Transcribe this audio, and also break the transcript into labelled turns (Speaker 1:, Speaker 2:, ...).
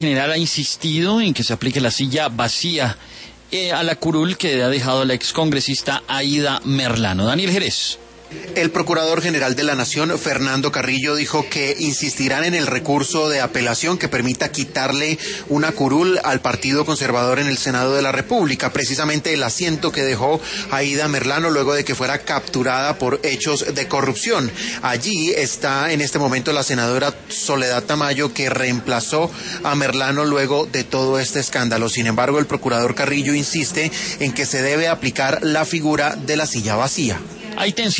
Speaker 1: general ha insistido en que se aplique la silla vacía a la curul que ha dejado la excongresista Aída Merlano. Daniel Jerez.
Speaker 2: El Procurador General de la Nación, Fernando Carrillo, dijo que insistirán en el recurso de apelación que permita quitarle una curul al Partido Conservador en el Senado de la República, precisamente el asiento que dejó Aída Merlano luego de que fuera capturada por hechos de corrupción. Allí está en este momento la senadora Soledad Tamayo, que reemplazó a Merlano luego de todo este escándalo. Sin embargo, el Procurador Carrillo insiste en que se debe aplicar la figura de la silla vacía.
Speaker 1: Hay tensión